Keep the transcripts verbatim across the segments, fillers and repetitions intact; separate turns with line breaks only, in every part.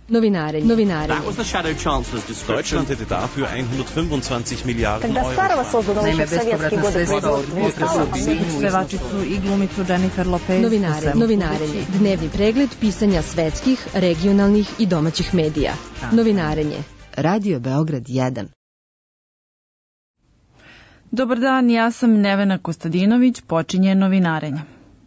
Novinarenje. Novinarenje.
That was the shadow chancellor's description.
Deutschland hätte dafür hundertfünfundzwanzig Milliarden
Когда Старого создано еще в советские годы
Pevačicu i glumicu Jennifer Lopez.
Novinarenje. Novinarenje. Dnevni pregled pisanja svetskih, regionalnih i domaćih medija. Novinarenje. Radio Beograd jedan.
Dobar dan, ja sam Nevena Kostadinović, počinje Novinarenje.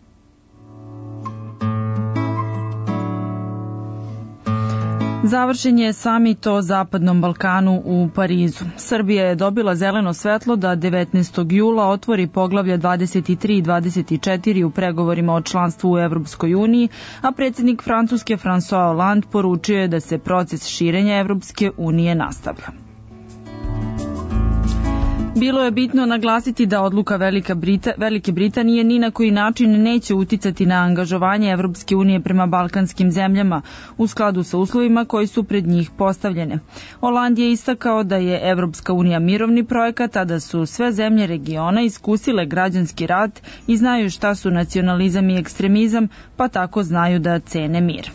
Završen je samit o Zapadnom Balkanu u Parizu. Srbija je dobila zeleno svetlo da devetnaestog jula otvori poglavlja dvadeset tri i dvadeset četiri u pregovorima o članstvu u Evropskoj uniji, a predsjednik Francuske François Hollande poručio je da se proces širenja Evropske unije nastavlja. Bilo je bitno naglasiti da odluka Velika Brita, Velike Britanije ni na koji način neće uticati na angažovanje Evropske unije prema balkanskim zemljama u skladu sa uslovima koji su pred njih postavljene. Hollande je istakao da je Evropska unija mirovni projekat, a da su sve zemlje regiona iskusile građanski rat i znaju šta su nacionalizam i ekstremizam, pa tako znaju da cene mir.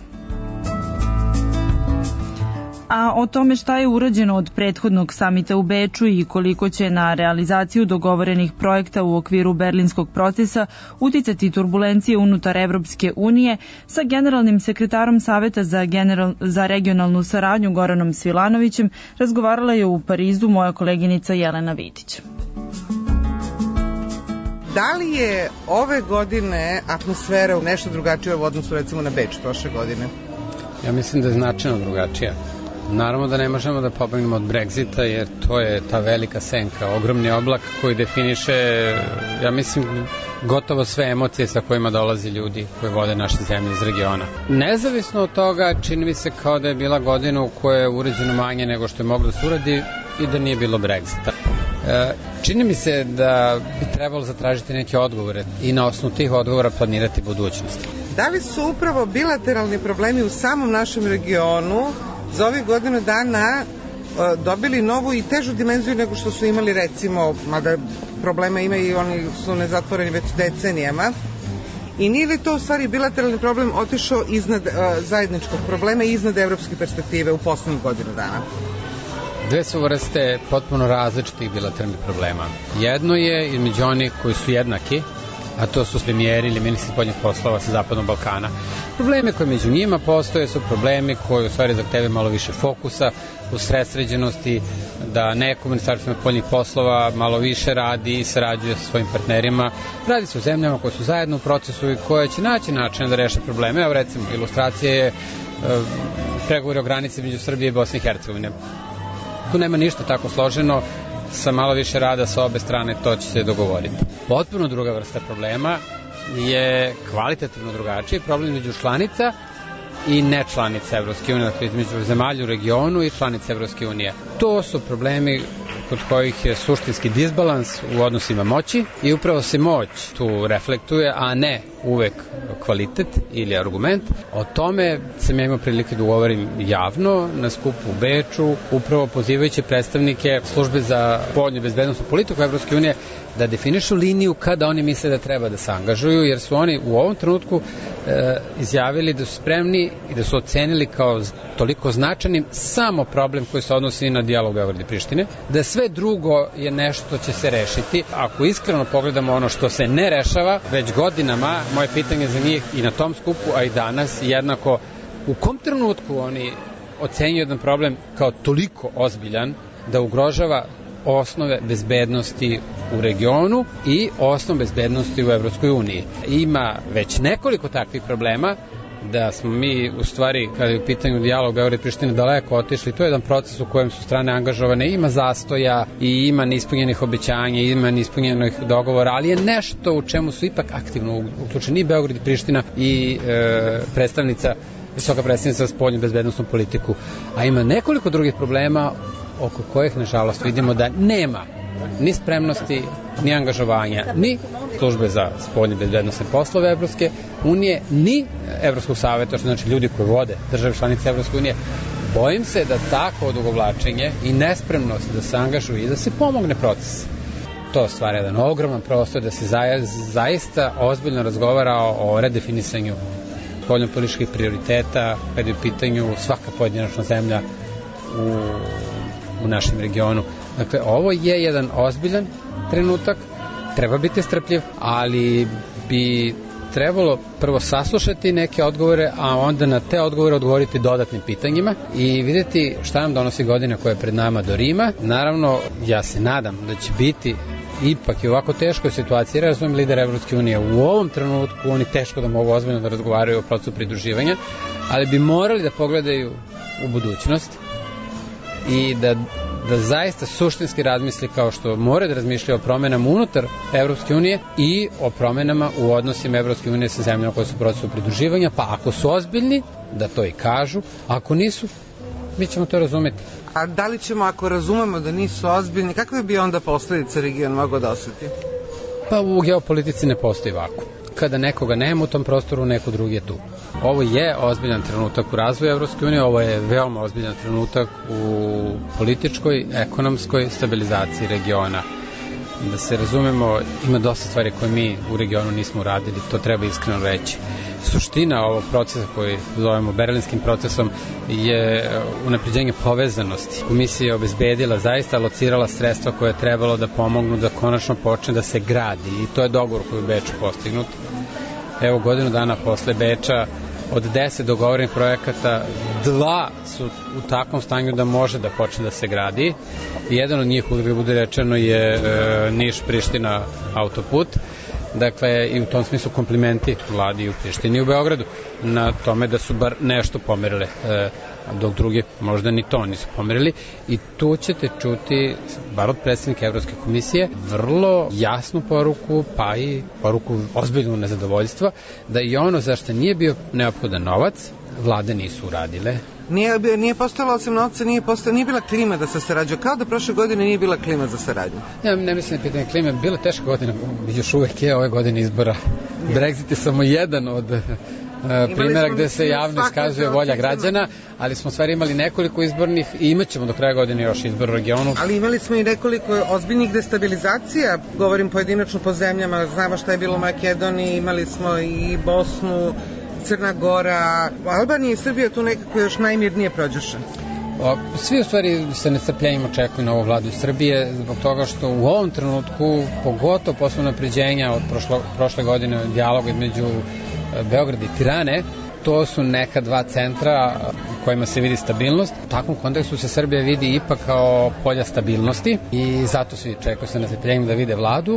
A o tome šta je urađeno od prethodnog samita u Beču i koliko će na realizaciju dogovorenih projekta u okviru berlinskog procesa uticati turbulencije unutar Evropske unije, sa generalnim sekretarom Saveta za, general, za regionalnu saradnju Goranom Svilanovićem razgovarala je u Parizu moja koleginica Jelena Vidić.
Da li je ove godine atmosfera nešto drugačija u odnosu recimo na Beč prošle godine?
Ja mislim da je značajno drugačija. Naravno da ne možemo da pobegnemo od Brexita, jer to je ta velika senka, ogromni oblak koji definiše, ja mislim, gotovo sve emocije sa kojima dolazi ljudi koji vode naše zemlje iz regiona. Nezavisno od toga, čini mi se kao da je bila godina u kojoj je uređeno manje nego što je moglo da se uradi i da nije bilo Brexita. E, čini mi se da bi trebalo zatražiti neke odgovore i na osnovu tih odgovora planirati budućnost.
Da li su upravo bilateralni problemi u samom našem regionu za ovih godinu dana dobili novu i težu dimenziju nego što su imali recimo, mada problema ima i oni su nezatvoreni već decenijama, i nije li to u stvari bilateralni problem otišao iznad uh, zajedničkog problema i iznad evropske perspektive u poslednjih godinu dana?
Dve su vrste potpuno različitih bilateralnih problema. Jedno je između onih koji su jednaki, a to su premijeri ili ministri spoljnih poslova sa Zapadnog Balkana. Probleme koje među njima postoje su problemi koji u stvari zahtevaju malo više fokusa, usredsređenosti, da neko ministarstvo spoljnih poslova malo više radi i sarađuje sa svojim partnerima. Radi se o zemljama koje su zajedno u procesu i koje će naći način da reše probleme. Evo recimo, ilustracija je e, pregovori o granici među Srbije i Bosne i Hercegovine. Tu nema ništa tako složeno, sa malo više rada sa obe strane to će se dogovoriti. Potpuno druga vrsta problema je kvalitativno drugačiji problem među članica i nečlanica Evropske unije, dakle između zemalja u regionu i članica Evropske unije. To su problemi kod kojih je suštinski disbalans u odnosima moći i upravo se moć tu reflektuje, a ne uvek kvalitet ili argument. O tome sam ja imao prilike da govorim javno na skupu u Beču, upravo pozivajući predstavnike službe za spoljnu i bezbednosnu politiku Evropske unije da definišu liniju kada oni misle da treba da se angažuju, jer su oni u ovom trenutku e, izjavili da su spremni i da su ocenili kao toliko značajnim samo problem koji se odnosi na dijalog Beograda i Prištine, da sve drugo je nešto što će se rešiti. Ako iskreno pogledamo ono što se ne rešava već godinama, moje pitanje za njih i na tom skupu, a i danas, jednako u kom trenutku oni ocenjuju jedan problem kao toliko ozbiljan da ugrožava osnove bezbednosti u regionu i osnov bezbednosti u Evropskoj uniji. Ima već nekoliko takvih problema da smo mi u stvari, kada je u pitanju dijalog Beograd i Priština, daleko otišli. To je jedan proces u kojem su strane angažovane, ima zastoja i ima neispunjenih obećanja, ima neispunjenih dogovora, ali je nešto u čemu su ipak aktivno uključeni i Beograd i Priština i e, predstavnica, visoka predstavnica za spoljnu bezbednosnu politiku. A ima nekoliko drugih problema oko kojih, nažalost, vidimo da nema ni spremnosti, ni angažovanja, ni službe za spoljne bezbednosne poslove Evropske unije, ni Evropskog saveta, što znači ljudi koji vode države članice Evropske unije. Bojim se da tako odugovlačenje i nespremnost da se angažuje i da se pomogne proces, to stvara jedan ogroman prostor da se zaista ozbiljno razgovara o redefinisanju spoljnopolitičkih prioriteta, kada je u pitanju svaka pojedinačna zemlja u, u našem regionu. Dakle, ovo je jedan ozbiljan trenutak, treba biti strpljiv, ali bi trebalo prvo saslušati neke odgovore, a onda na te odgovore odgovoriti dodatnim pitanjima i vidjeti šta nam donosi godina koja je pred nama do Rima. Naravno, ja se nadam da će biti ipak i u ovako teškoj situaciji, razumijem lidera Evropske unije, u ovom trenutku oni teško da mogu ozbiljno da razgovaraju o procesu pridruživanja, ali bi morali da pogledaju u budućnost i da da zaista suštinski razmisli kao što mora da razmišlja o promenama unutar Evropske unije i o promenama u odnosima Evropske unije sa zemljama koje su u procesu pridruživanja, pa ako su ozbiljni, da to i kažu, ako nisu, mi ćemo to razumeti.
A da li ćemo, ako razumemo da nisu ozbiljni, kakve bi onda posledice region mogao da osjeti?
Pa u geopolitici ne postoji vakuum. Kada nekoga nema u tom prostoru, neko drugi je tu. Ovo je ozbiljan trenutak u razvoju Evropske unije, ovo je veoma ozbiljan trenutak u političkoj, ekonomskoj stabilizaciji regiona. Da se razumemo, ima dosta stvari koje mi u regionu nismo uradili, to treba iskreno reći. Suština ovog procesa koji zovemo berlinskim procesom je unapređenje povezanosti. Komisija je obezbedila, zaista alocirala sredstva koje je trebalo da pomognu da konačno počne da se gradi i to je dogovor koji je u Beču postignut. Evo, godinu dana posle Beča od deset dogovorenih projekata, dva su u takvom stanju da može da počne da se gradi. Jedan od njih, uvijek bude rečeno, je e, Niš-Priština autoput. Dakle, i u tom smislu komplimenti vladi u Prištini i u Beogradu na tome da su bar nešto pomerile, e, dok drugi možda ni to nisu pomerili. I tu ćete čuti, bar od predsjednika Evropske komisije, vrlo jasnu poruku, pa i poruku ozbiljnog nezadovoljstva, da i ono zašto nije bio neophodan novac, vlade nisu uradile.
Nije, nije postojalo osim novca, nije, postojalo, nije bila klima da se sarađuje, kao da prošle godine nije bila klima za saradnju.
Ja ne mislim na pitanje klime, bila teška godina, još uvek je ove godine izbora. Brexit je samo jedan od uh, primjera gde se javno iskazuje volja građana, ali smo stvari imali nekoliko izbornih i imat ćemo do kraja godine još izbor u regionu.
Ali imali smo i nekoliko ozbiljnih destabilizacija, govorim pojedinačno po zemljama, znamo šta je bilo u Makedoniji, imali smo i Bosnu, Crna Gora, Albanija i Srbija tu nekako još najmirnije prođeše.
Svi u stvari se nestrpljenjem očekuju na ovu vladu Srbije zbog toga što u ovom trenutku, pogotovo posle unapređenja od prošlo, prošle godine dijaloga između Beograda i Tirane, to su neka dva centra u kojima se vidi stabilnost. U takvom kontekstu se Srbija vidi ipak kao polja stabilnosti i zato svi čekaju se nestrpljenjem da vide vladu,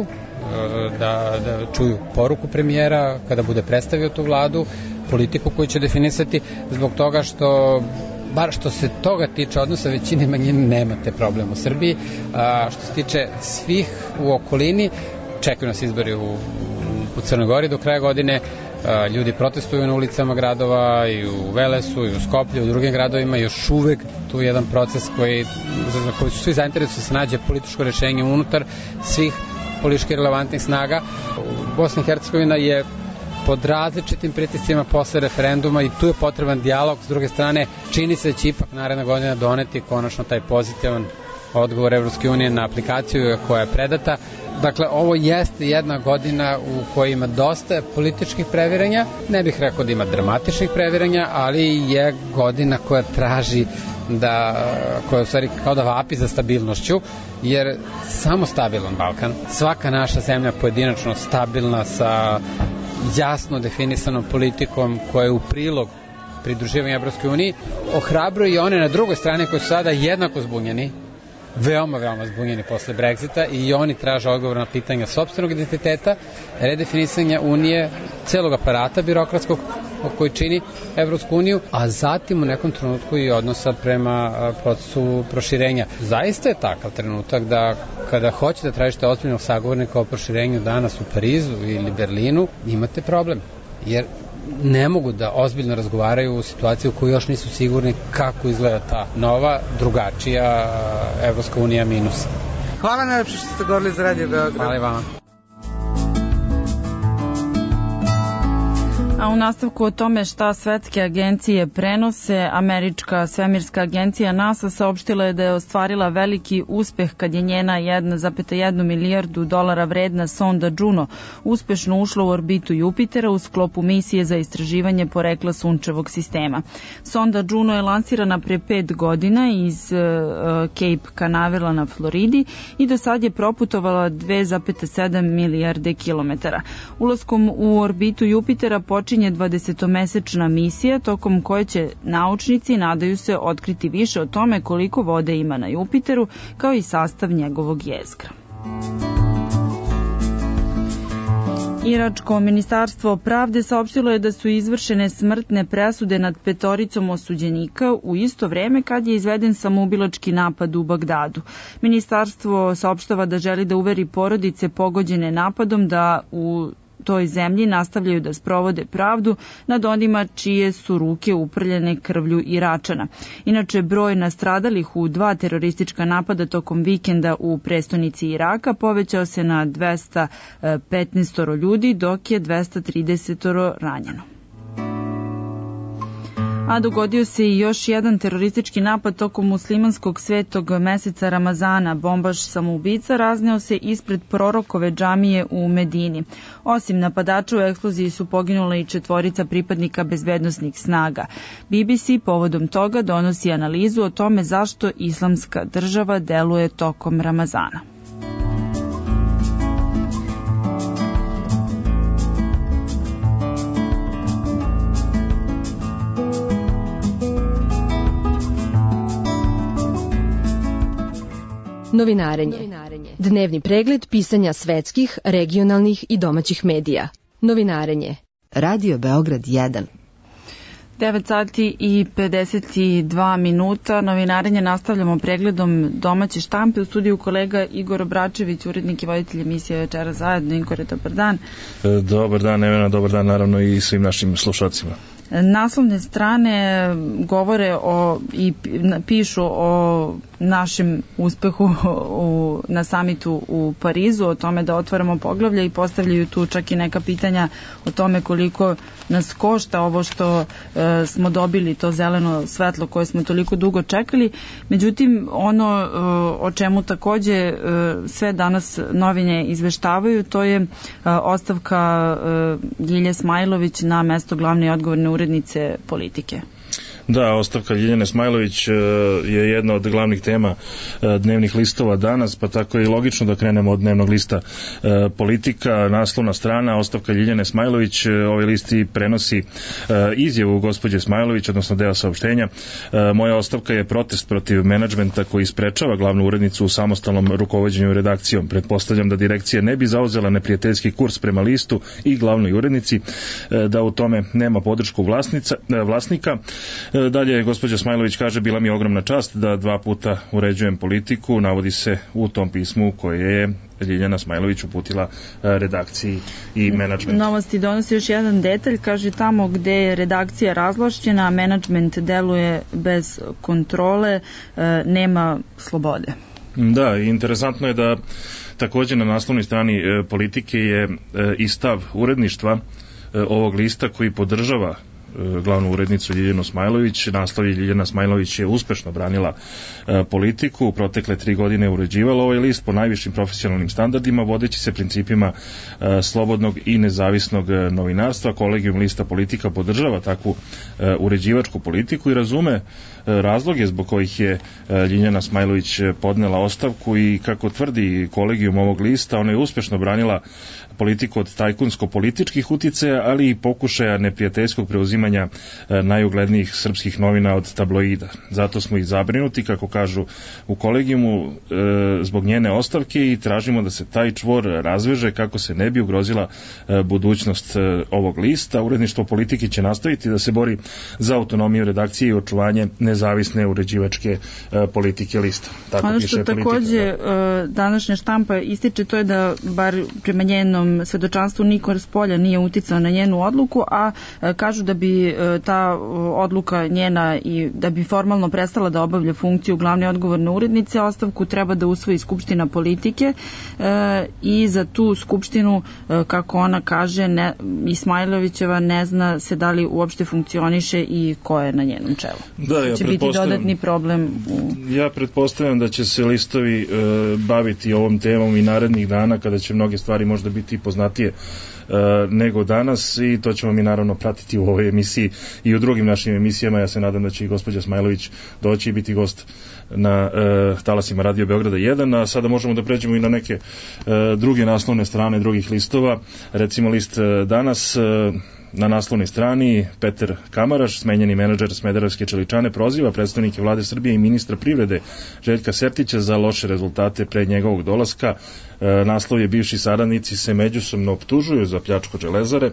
da, da čuju poruku premijera kada bude predstavio tu vladu, politiku koju će definisati, zbog toga što bar što se toga tiče odnosa većine manjine nemate problem u Srbiji. A, što se tiče svih u okolini, čekaju nas izbori u, u Crnoj Gori do kraja godine, a, ljudi protestuju na ulicama gradova i u Velesu i u Skoplju, u drugim gradovima, još uvek tu je jedan proces koji, za koji su svi zainteresovani da se nađe političko rešenje unutar svih politički relevantnih snaga. Bosna i Hercegovina je pod različitim pritiscima posle referenduma i tu je potreban dijalog. S druge strane, čini se da će ipak naredna godina doneti konačno taj pozitivan odgovor Evropske unije na aplikaciju koja je predata. Dakle, ovo jeste jedna godina u kojoj ima dosta političkih previranja, ne bih rekao da ima dramatičnih previranja, ali je godina koja traži da, koja u stvari kao da vapi za stabilnošću, jer samo stabilan Balkan, svaka naša zemlja pojedinačno stabilna sa jasno definisanom politikom koja je u prilog pridruživanja Evropskoj uniji, ohrabruje i one na drugoj strani koji su sada jednako zbunjeni, veoma, veoma zbunjeni posle Brexita i oni traže odgovor na pitanja sopstvenog identiteta, redefinisanja Unije, celog aparata birokratskog koji čini Evropsku uniju, a zatim u nekom trenutku i odnosa prema procesu proširenja. Zaista je takav trenutak da kada hoćete da tražite ozbiljnog sagovornika o proširenju danas u Parizu ili Berlinu, imate problem. Jer ne mogu da ozbiljno razgovaraju u situaciji u kojoj još nisu sigurni kako izgleda ta nova, drugačija Evropska unija minus.
Hvala najlepše što ste govorili za Radio Beograd.
Hvala i vama.
A u nastavku o tome šta svetske agencije prenose, američka svemirska agencija NASA saopštila je da je ostvarila veliki uspeh kad je njena jedna zarez jedna milijardu dolara vredna sonda Juno uspešno ušla u orbitu Jupitera u sklopu misije za istraživanje porekla sunčevog sistema. Sonda Juno je lansirana pre pet godina iz uh, Cape Canaverala na Floridi i do sad je proputovala dve zarez sedam milijarde kilometara. Ulaskom u orbitu Jupitera počinje dvadesetomesečna misija tokom koje će naučnici, nadaju se, otkriti više o tome koliko vode ima na Jupiteru, kao i sastav njegovog jezgra. Iračko ministarstvo pravde saopštilo je da su izvršene smrtne presude nad petoricom osuđenika u isto vreme kad je izveden samoubilački napad u Bagdadu. Ministarstvo saopštava da želi da uveri porodice pogođene napadom da u toj zemlji nastavljaju da sprovode pravdu nad onima čije su ruke uprljene krvlju Iračana. Inače, broj nastradalih u dva teroristička napada tokom vikenda u prestonici Iraka povećao se na dvesta petnaest ljudi, dok je dvesta trideset ranjeno. A dogodio se i još jedan teroristički napad tokom muslimanskog svetog meseca Ramazana. Bombaš samoubica razneo se ispred prorokove džamije u Medini. Osim napadača, u eksploziji su poginula i četvorica pripadnika bezbednosnih snaga. B B C povodom toga donosi analizu o tome zašto islamska država deluje tokom Ramazana.
Novinarenje. Dnevni pregled pisanja svetskih, regionalnih i domaćih medija. Novinarenje. Radio Beograd jedan.
devet sati i pedeset dva minuta. Novinarenje nastavljamo pregledom domaće štampe. U studiju kolega Igor Obračević, urednik i voditelj emisije Večera zajedno. Igore, dobar dan.
Dobar dan, Nevena, dobar dan naravno i svim našim slušacima.
Naslovne strane govore o, i pišu o našem uspehu u, na samitu u Parizu, o tome da otvaramo poglavlja i postavljaju tu čak i neka pitanja o tome koliko nas košta ovo što e, smo dobili, to zeleno svetlo koje smo toliko dugo čekali. Međutim, ono e, o čemu takođe e, sve danas novine izveštavaju, to je e, ostavka e, Ljilje Smajlović na mesto glavne i odgovorne urednice Politike.
Da, ostavka Ljiljane Smajlović je jedna od glavnih tema dnevnih listova danas, pa tako je i logično da krenemo od dnevnog lista Politika. Naslovna strana, ostavka Ljiljane Smajlović. Ovaj list prenosi izjavu gospođe Smajlović, odnosno deo saopštenja. Moja ostavka je protest protiv menadžmenta koji sprečava glavnu urednicu u samostalnom rukovođenju redakcijom. Pretpostavljam da direkcija ne bi zauzela neprijateljski kurs prema listu i glavnoj urednici, da u tome nema podršku vlasnica, vlasnika. Dalje, gospođa Smajlović kaže, bila mi je ogromna čast da dva puta uređujem Politiku, navodi se u tom pismu koje je Ljiljana Smajlović uputila redakciji i menadžmentu.
Novosti donosi još jedan detalj, kaže tamo gde je redakcija razvlašćena, menadžment deluje bez kontrole, nema slobode.
Da, interesantno je da također na naslovnoj strani Politike je i stav uredništva ovog lista koji podržava glavnu urednicu Ljiljanu Smajlović. Naslov je Ljiljana Smajlović je uspešno branila e, Politiku, u protekle tri godine uređivala ovaj list po najvišim profesionalnim standardima, vodeći se principima e, slobodnog i nezavisnog novinarstva. Kolegijum lista Politika podržava takvu e, uređivačku politiku i razume e, razloge zbog kojih je e, Ljiljana Smajlović podnela ostavku i kako tvrdi kolegijum ovog lista, ona je uspešno branila Politiku od tajkunsko-političkih uticaja, ali i pokušaja neprijateljskog preuzimanja e, najuglednijih srpskih novina od tabloida. Zato smo i zabrinuti, kako kažu u kolegijumu, e, zbog njene ostavke i tražimo da se taj čvor razveže kako se ne bi ugrozila e, budućnost e, ovog lista. Uredništvo Politike će nastaviti da se bori za autonomiju redakcije i očuvanje nezavisne uređivačke e, politike lista.
Tako ono što takođe da. današnja štampa ističe, to je da bar prema njenom njenom svedočanstvu niko s polja nije uticao na njenu odluku, a kažu da bi ta odluka njena i da bi formalno prestala da obavlja funkciju glavne odgovorne urednice, ostavku treba da usvoji Skupština politike i za tu Skupštinu, kako ona kaže, ne, Ismailovićeva ne zna se da li uopšte funkcioniše i ko je na njenom čelu.
Da, ja
će biti dodatni problem u...
Ja pretpostavljam da će se listovi e, baviti ovom temom i narednih dana, kada će mnoge stvari možda biti poznatije e, nego danas, i to ćemo mi naravno pratiti u ovoj emisiji i u drugim našim emisijama. Ja se nadam da će i gospođa Smajlović doći i biti gost na e, talasima Radio Beograda jedan, a sada možemo da pređemo i na neke e, druge naslovne strane drugih listova. Recimo list e, Danas, e, na naslovnoj strani Peter Kamaraš, smenjeni menadžer Smederevske čeličane, proziva predstavnike vlade Srbije i ministra privrede Željka Sertića za loše rezultate pre njegovog dolaska. E, naslov je: bivši saradnici se međusobno optužuju za pljačku Železare.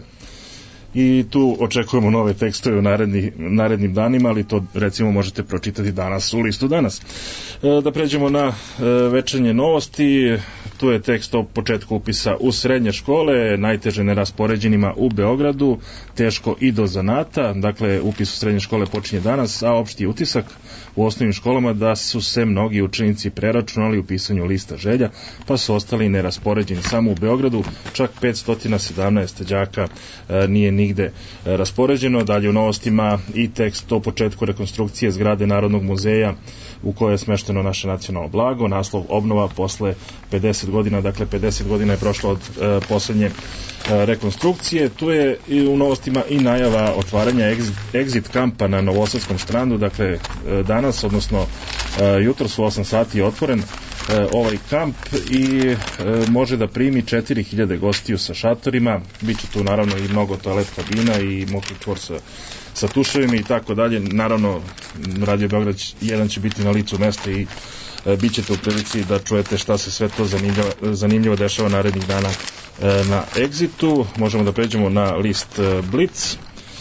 I tu očekujemo nove tekstove u naredni, narednim danima, ali to recimo možete pročitati danas u listu Danas. E, da pređemo na e, večernje novosti. Tu je tekst o početku upisa u srednje škole, najteže neraspoređenima u Beogradu, teško i do zanata. Dakle, upis u srednje škole počinje danas, a opšti utisak u osnovnim školama da su se mnogi učenici preračunali u pisanju lista želja, pa su ostali neraspoređeni samo u Beogradu. Čak petsto sedamnaest đaka e, nije nigde e, raspoređeno. Dalje u novostima i tekst o početku rekonstrukcije zgrade Narodnog muzeja u kojoj je smešteno naše nacionalno blago. Naslov: obnova posle pedeset godina, dakle pedeset godina je prošlo od e, poslednje e, rekonstrukcije. Tu je i u novostima i najava otvaranja exit, exit kampa na Novosadskom Štrandu, dakle e, danas, odnosno e, jutro su osam sati je otvoren e, ovaj kamp i e, može da primi četiri hiljade gostiju sa šatorima. Biće tu naravno i mnogo toalet kabina i mokri čvor sa sa tuševima i tako dalje. Naravno, Radio Beograd jedan će biti na licu mesta i e, bit ćete u prilici da čujete šta se sve to zanimljivo, zanimljivo dešava narednih dana e, na Exitu. Možemo da pređemo na list e, Blic.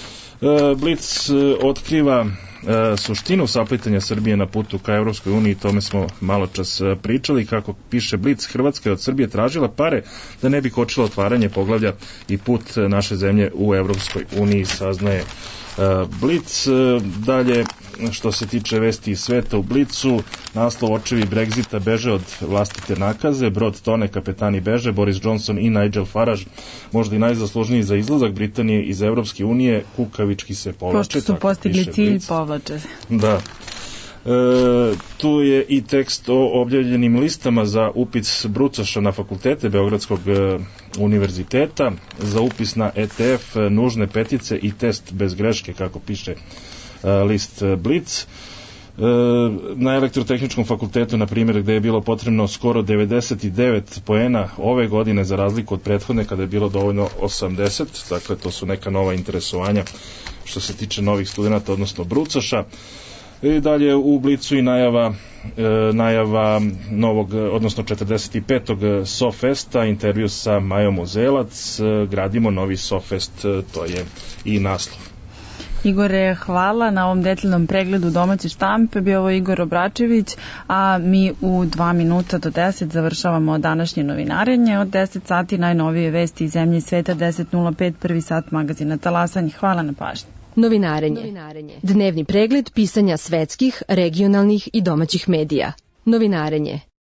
E, Blic e, otkriva e, suštinu saplitanja Srbije na putu ka Evropskoj uniji, tome smo malo čas e, pričali. Kako piše Blic, Hrvatska je od Srbije tražila pare da ne bi kočila otvaranje poglavlja i put naše zemlje u Evropskoj uniji, saznaje Blic. Dalje, što se tiče vesti iz sveta u Blicu, naslov: očevi Brexita beže od vlastite nakaze, brod tone, kapetani beže, Boris Johnson i Nigel Farage, možda i najzaslužniji za izlazak Britanije iz Evropske unije, kukavički se povlače.
Pošto su postigli cilj, povlače.
Da. E, tu je i tekst o objavljenim listama za upis brucoša na fakultete Beogradskog e, univerziteta. Za upis na E T F nužne petice i test bez greške, kako piše e, list Blic. E, na Elektrotehničkom fakultetu, na primjer, gde je bilo potrebno skoro devedeset devet poena ove godine za razliku od prethodne kada je bilo dovoljno osamdeset, dakle to su neka nova interesovanja što se tiče novih studenta, odnosno brucoša. I dalje u Blicu i najava, e, najava novog, odnosno četrdeset petog SoFesta, intervju sa Majom Uzelac, e, gradimo novi SoFest, e, to je i naslov.
Igore, hvala na ovom detaljnom pregledu domaće štampe. Bio ovo Igor Obračević, a mi u dva minuta do deset završavamo današnje novinarenje. Od deset sati najnovije vesti iz zemlje i sveta, deset nula pet, prvi sat magazina Talasanje. Hvala na pažnji.
Novinarenje. Novinarenje. Dnevni pregled pisanja svetskih, regionalnih i domaćih medija. Novinarenje.